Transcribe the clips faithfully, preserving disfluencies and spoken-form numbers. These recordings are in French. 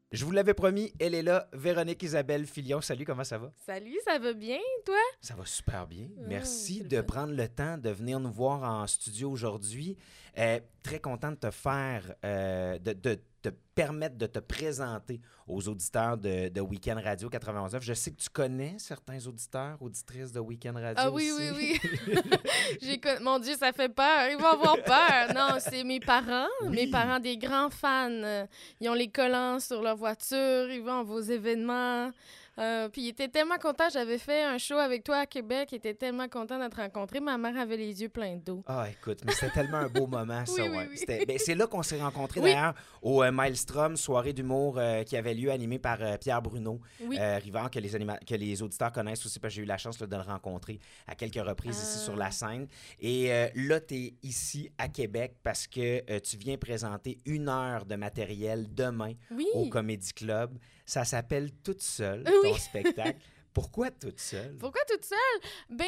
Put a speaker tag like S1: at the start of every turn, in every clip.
S1: Je vous l'avais promis, elle est là, Véronique Isabelle Filion. Salut, comment ça va?
S2: Salut, ça va bien, toi?
S1: Ça va super bien.
S2: Oh,
S1: Merci
S2: c'est le
S1: de
S2: fun.
S1: prendre le temps de venir nous voir en studio aujourd'hui. Euh, très content de te faire, euh, de, de te permettre de te présenter aux auditeurs de, de Week-end Radio quatre-vingt-onze neuf. Je sais que tu connais certains auditeurs, auditrices de Week-end Radio
S2: Ah oui,
S1: aussi.
S2: oui, oui. J'ai con- Mon Dieu, ça fait peur. Ils vont avoir peur. Non, c'est mes parents.
S1: Oui.
S2: Mes parents, des grands fans. Euh, Ils ont les collants sur leur voiture. Ils vont à vos événements. Euh, puis ils étaient tellement contents. J'avais fait un show avec toi à Québec. Ils étaient tellement contents de te rencontrer. Ma mère avait les yeux pleins d'eau.
S1: Ah, écoute, mais c'était tellement un beau moment, ça,
S2: Oui, oui,
S1: ouais.
S2: oui.
S1: C'était- ben, c'est là qu'on s'est rencontrés,
S2: Oui.
S1: d'ailleurs, au euh, Maelstrom, soirée d'humour euh, qui avait lieu, animée par euh, Pierre Bruno,
S2: Oui.
S1: euh, Rivard, que les, anima- que les auditeurs connaissent aussi, parce que j'ai eu la chance là, de le rencontrer à quelques reprises ici
S2: Ah.
S1: sur la scène. Et euh, là, tu es ici à Québec parce que euh, tu viens présenter une heure de matériel demain
S2: Oui.
S1: au Comedy Club. Ça s'appelle Toute seule,
S2: Oui.
S1: ton spectacle. Pourquoi Toute seule?
S2: Pourquoi toute seule? Ben,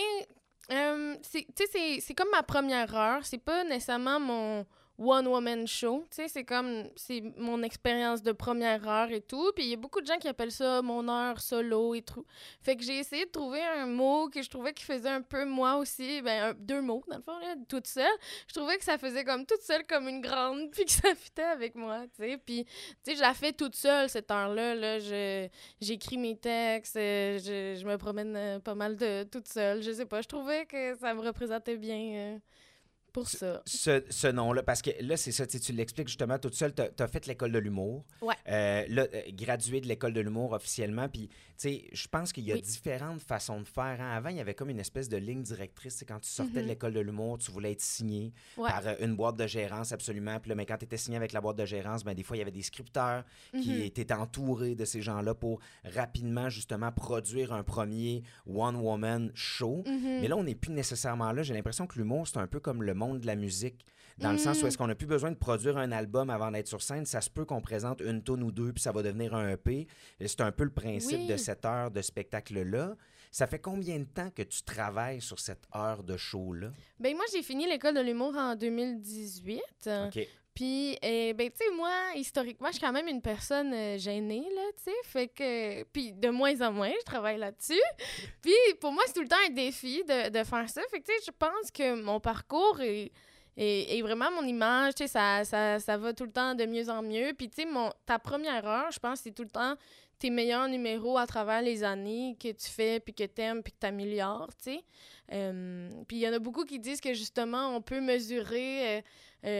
S2: euh, c'est- tu sais, c'est- c'est comme ma première heure. C'est pas nécessairement mon one-woman show. Tu sais, c'est comme, c'est mon expérience de première heure et tout. Puis il y a beaucoup de gens qui appellent ça mon heure solo et tout. Fait que j'ai essayé de trouver un mot que je trouvais qui faisait un peu moi aussi. Ben, un- deux mots, dans le fond, là, toute seule. Je trouvais que ça faisait comme toute seule, comme une grande, puis que ça fitait avec moi, tu sais. Puis, tu sais, je la fais toute seule, cette heure-là. Là, je, j'écris mes textes, euh, je, je me promène euh, pas mal de toute seule. Je sais pas, je trouvais que ça me représentait bien euh, pour ça.
S1: Ce, ce nom-là, parce que là, c'est ça, tu sais, tu l'expliques justement toute seule, tu as fait l'école de l'humour.
S2: Ouais.
S1: Euh, là, euh, gradué de l'école de l'humour officiellement. Puis, tu sais, je pense qu'il y a
S2: Oui.
S1: différentes façons de faire. Hein. Avant, il y avait comme une espèce de ligne directrice. C'est quand tu sortais
S2: Mhm.
S1: de l'école de l'humour, tu voulais être signé
S2: Ouais.
S1: par euh, une boîte de gérance, absolument. Puis là, mais quand tu étais signé avec la boîte de gérance, ben, des fois, il y avait des scripteurs qui
S2: Mhm.
S1: étaient entourés de ces gens-là pour rapidement, justement, produire un premier one-woman show.
S2: Mhm.
S1: Mais là, on n'est plus nécessairement là. J'ai l'impression que l'humour, c'est un peu comme le monde de la musique. Dans le sens où
S2: Mm.
S1: est-ce qu'on n'a plus besoin de produire un album avant d'être sur scène. Ça se peut qu'on présente une tonne ou deux, puis ça va devenir un E P. Et c'est un peu le principe
S2: Oui.
S1: de cette heure de spectacle-là. Ça fait combien de temps que tu travailles sur cette heure de show-là?
S2: Ben moi, j'ai fini l'école de l'humour en deux mille dix-huit.
S1: OK.
S2: Puis, euh, ben, tu sais, moi, historiquement, je suis quand même une personne euh, gênée, là, tu sais. Fait que. Puis, de moins en moins, je travaille là-dessus. Puis, pour moi, c'est tout le temps un défi de, de faire ça. Fait que, tu sais, je pense que mon parcours est, est, est vraiment mon image. Tu sais, ça, ça, ça va tout le temps de mieux en mieux. Puis, tu sais, mon- ta première heure, je pense que c'est tout le temps tes meilleurs numéros à travers les années que tu fais, puis que t'aimes, puis que t'améliores, tu sais. Euh, puis il y en a beaucoup qui disent que, justement, on peut mesurer euh,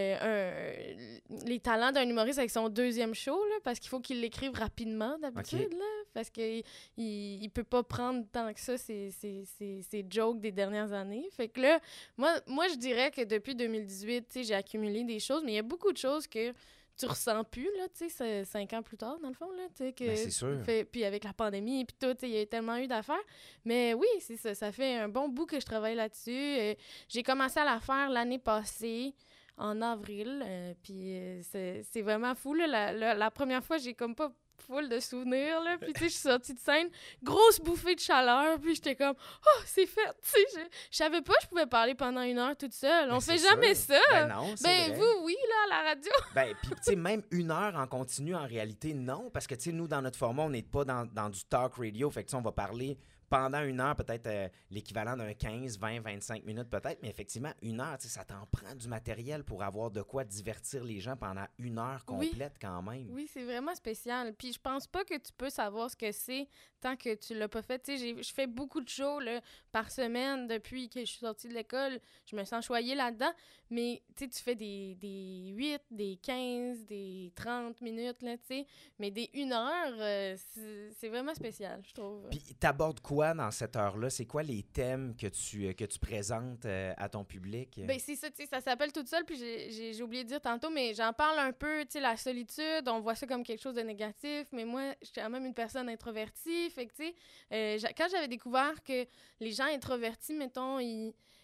S2: euh, un- les talents d'un humoriste avec son deuxième show, là, parce qu'il faut qu'il l'écrive rapidement, d'habitude,
S1: OK.
S2: là, parce qu'il il, il peut pas prendre tant que ça ses, ses, ses, ses jokes des dernières années. Fait que là, moi, moi je dirais que depuis deux mille dix-huit, tu sais, j'ai accumulé des choses, mais il y a beaucoup de choses que tu ressens plus, là, tu sais, c'est cinq ans plus tard, dans le fond, là, tu sais, que...
S1: Ben, c'est sûr.
S2: Fait, puis avec la pandémie, puis tout, tu sais, il y a tellement eu d'affaires. Mais oui, c'est ça, ça fait un bon bout que je travaille là-dessus. Euh, j'ai commencé à la faire l'année passée, en avril, euh, puis euh, c'est c'est vraiment fou, là, la, la, la première fois, j'ai comme pas full de souvenirs, là, puis tu sais, je suis sortie de scène, grosse bouffée de chaleur, puis j'étais comme « Oh, c'est fait! » Tu sais, je, je savais pas que je pouvais parler pendant une heure toute seule.
S1: Ben,
S2: On fait
S1: c'est
S2: jamais
S1: sûr.
S2: ça!
S1: Ben non, c'est
S2: Ben,
S1: vrai.
S2: vous, oui, là, à la radio.
S1: Ben, puis, tu sais, même une heure en continu, en réalité, non. Parce que, tu sais, nous, dans notre format, on n'est pas dans, dans du talk radio. Fait que, tu sais, on va parler pendant une heure, peut-être euh, l'équivalent d'un quinze, vingt, vingt-cinq minutes, peut-être. Mais effectivement, une heure, tu sais, ça t'en prend du matériel pour avoir de quoi divertir les gens pendant une heure
S2: Oui.
S1: complète, quand même.
S2: Oui, c'est vraiment spécial. Puis je pense pas que tu peux savoir ce que c'est tant que tu l'as pas fait. Tu sais, j'ai- je fais beaucoup de shows là, par semaine depuis que je suis sortie de l'école. Je me sens choyée là-dedans. Mais tu sais, tu fais des, des huit, des quinze, des trente minutes, là, tu sais. Mais des une heure, euh, c'est c'est vraiment spécial, je trouve.
S1: Puis, t'abordes quoi dans cette heure-là? C'est quoi les thèmes que tu, euh, que tu présentes euh, à ton public?
S2: Ben c'est ça, tu sais, ça s'appelle Toute seule, puis j'ai- j'ai j'ai oublié de dire tantôt, mais j'en parle un peu, tu sais, la solitude, on voit ça comme quelque chose de négatif, mais moi, je suis quand même une personne introvertie, fait que, tu sais, euh, j'a- quand j'avais découvert que les gens introvertis, mettons, ils,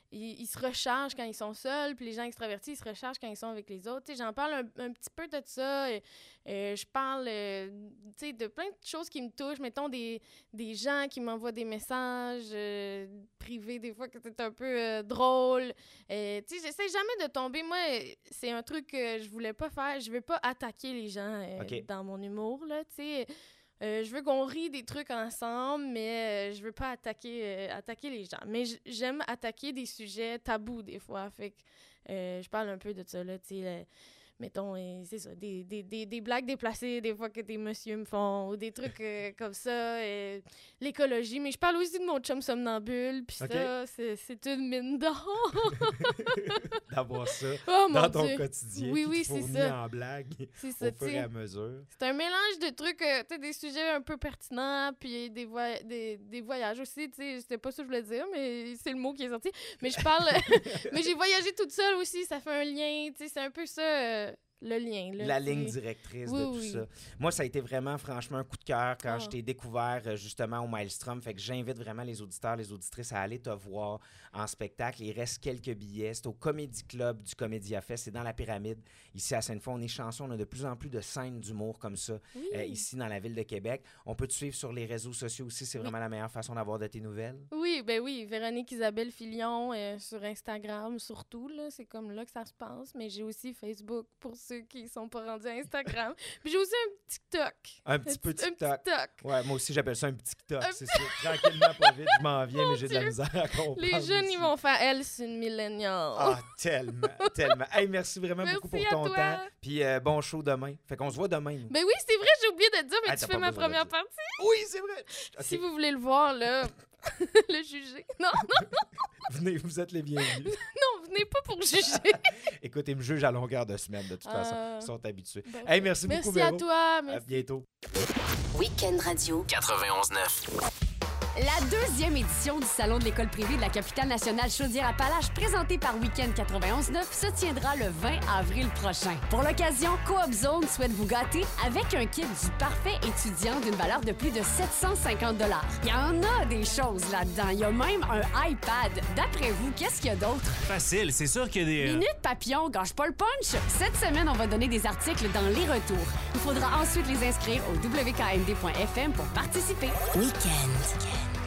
S2: ils, ils se rechargent quand ils sont seuls, puis les gens extravertis, ils se rechargent quand ils sont avec les autres. Tu sais, j'en parle un, un petit peu de ça. Euh, euh, je parle, euh, tu sais, de plein de choses qui me touchent. Mettons, des, des gens qui m'envoient des messages euh, privés, des fois, que c'est un peu euh, drôle. Euh, tu sais, j'essaie jamais de tomber. Moi, c'est un truc que je voulais pas faire. Je veux pas attaquer les gens euh,
S1: okay.
S2: dans mon humour, là, tu sais. Euh, je veux qu'on rie des trucs ensemble, mais euh, je veux pas attaquer, euh, attaquer les gens. Mais j'aime attaquer des sujets tabous des fois. Fait que euh, je parle un peu de ça, là, tu sais. Mettons, euh, c'est ça, des, des, des, des blagues déplacées, des fois que des messieurs me font, ou des trucs euh, comme ça. Euh, l'écologie, mais je parle aussi de mon chum somnambule, puis okay. ça, c'est, c'est une mine d'or.
S1: D'avoir ça
S2: oh,
S1: dans ton
S2: Dieu.
S1: quotidien,
S2: oui,
S1: qui
S2: oui,
S1: te fournit
S2: c'est ça.
S1: en blague
S2: c'est ça,
S1: au fur et à mesure.
S2: C'est un mélange de trucs, euh, tu sais, des sujets un peu pertinents, puis des, voy- des, des voyages aussi, tu sais, c'était pas ça que je voulais dire, mais c'est le mot qui est sorti. Mais je parle, mais j'ai voyagé toute seule aussi, ça fait un lien, tu sais, c'est un peu ça... Euh, le lien. Là,
S1: la
S2: t'sais.
S1: ligne directrice
S2: oui,
S1: de tout
S2: oui.
S1: ça. Moi, ça a été vraiment, franchement, un coup de cœur quand
S2: oh.
S1: je t'ai découvert justement au Maelstrom. Fait que j'invite vraiment les auditeurs, les auditrices à aller te voir en spectacle. Il reste quelques billets. C'est au Comedy Club du Comédia Fest. C'est dans la Pyramide, ici à Sainte-Foy. On est chanceux. On a de plus en plus de scènes d'humour comme ça
S2: oui.
S1: euh, ici dans la ville de Québec. On peut te suivre sur les réseaux sociaux aussi. C'est vraiment oui. la meilleure façon d'avoir de tes nouvelles.
S2: Oui, ben oui. Véronique Isabelle Filion euh, sur Instagram surtout. Là. C'est comme là que ça se passe. Mais j'ai aussi Facebook pour ceux qui sont pas rendus à Instagram. Puis j'ai aussi un TikTok.
S1: Un petit un peu
S2: t-
S1: TikTok.
S2: Un TikTok.
S1: Ouais, moi aussi, j'appelle ça un petit TikTok. Un c'est sûr. Tranquillement, pas vite, je m'en viens,
S2: Mon
S1: mais j'ai
S2: Dieu.
S1: de la misère à comprendre.
S2: Les jeunes,
S1: aussi.
S2: ils vont faire « Elle, c'est une milléniale. »
S1: Ah, tellement, tellement. Hey, merci vraiment
S2: merci
S1: beaucoup pour ton
S2: toi.
S1: temps. Puis euh, bon show demain. Fait qu'on se voit demain. Nous.
S2: Ben oui, c'est vrai, j'ai oublié de te dire, mais ah, tu fais ma première partie.
S1: Oui, c'est vrai. Okay.
S2: Si vous voulez le voir, là, le juger. Non, non, non.
S1: Venez, vous êtes les bienvenus.
S2: Non, venez pas pour juger.
S1: Écoute, ils me jugent à longueur de semaine, de toute
S2: euh...
S1: façon. Ils sont habitués.
S2: Ben,
S1: hey, merci,
S2: merci
S1: beaucoup,
S2: Merci
S1: Véro.
S2: à toi. Merci.
S1: À bientôt.
S3: Week-end Radio
S4: quatre-vingt-onze neuf.
S3: La deuxième édition du Salon de l'école privée de la capitale nationale Chaudière-Appalaches, présentée par Week-end quatre-vingt-onze neuf, se tiendra le vingt avril prochain. Pour l'occasion, Coop Zone souhaite vous gâter avec un kit du parfait étudiant d'une valeur de plus de sept cent cinquante dollars. Il y en a des choses là-dedans. Il y a même un iPad. D'après vous, qu'est-ce qu'il y a d'autre?
S4: Facile, c'est sûr qu'il y a des...
S3: Minute Papillon, gâche pas le punch! Cette semaine, on va donner des articles dans les retours. Il faudra ensuite les inscrire au w k m d point f m pour participer.
S5: Week-end.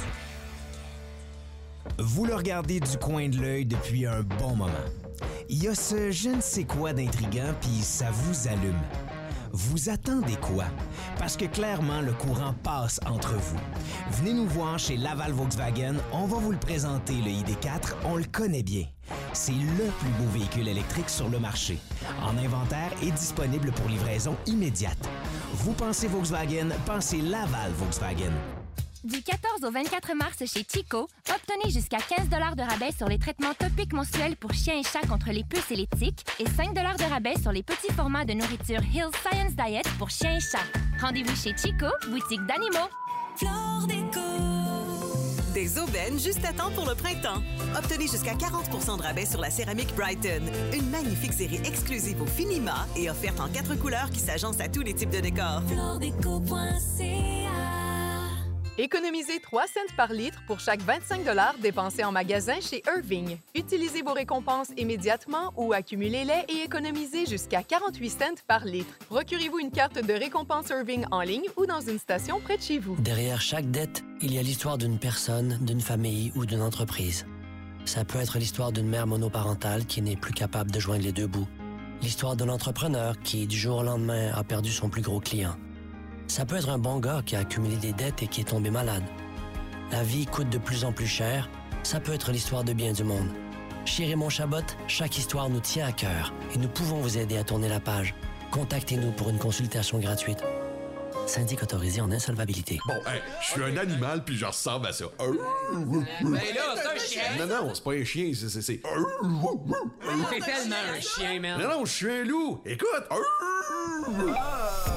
S5: Vous le regardez du coin de l'œil depuis un bon moment. Il y a ce je ne sais quoi d'intriguant, puis ça vous allume. Vous attendez quoi? Parce que clairement, le courant passe entre vous. Venez nous voir chez Laval Volkswagen. On va vous le présenter, le I D quatre. On le connaît bien. C'est le plus beau véhicule électrique sur le marché. En inventaire et disponible pour livraison immédiate. Vous pensez Volkswagen, pensez Laval Volkswagen.
S6: Du quatorze au vingt-quatre mars chez Chico, obtenez jusqu'à quinze dollars de rabais sur les traitements topiques mensuels pour chiens et chats contre les puces et les tiques et cinq dollars de rabais sur les petits formats de nourriture Hills Science Diet pour chiens et chats. Rendez-vous chez Chico, boutique d'animaux.
S7: Flore Déco. Des aubaines juste à temps pour le printemps. Obtenez jusqu'à quarante pour cent de rabais sur la céramique Brighton. Une magnifique série exclusive au Finima et offerte en quatre couleurs qui s'agencent à tous les types de décors. flore déco point c a.
S8: Économisez trois cents par litre pour chaque vingt-cinq dollars dépensés en magasin chez Irving. Utilisez vos récompenses immédiatement ou accumulez-les et économisez jusqu'à quarante-huit cents par litre. Procurez-vous une carte de récompense Irving en ligne ou dans une station près de chez vous.
S9: Derrière chaque dette, il y a l'histoire d'une personne, d'une famille ou d'une entreprise. Ça peut être l'histoire d'une mère monoparentale qui n'est plus capable de joindre les deux bouts. L'histoire d'un entrepreneur qui, du jour au lendemain, a perdu son plus gros client. Ça peut être un bon gars qui a accumulé des dettes et qui est tombé malade. La vie coûte de plus en plus cher. Ça peut être l'histoire de bien du monde. Chez Raymond Chabot, chaque histoire nous tient à cœur et nous pouvons vous aider à tourner la page. Contactez-nous pour une consultation gratuite. Syndic autorisé en insolvabilité.
S10: Bon, hey, je suis un animal puis je ressemble à ça.
S11: Ben là, c'est un chien!
S10: Non, non, c'est pas un chien, c'est... c'est, c'est...
S11: T'es tellement un chien, man!
S10: Non, non, je suis un loup! Écoute!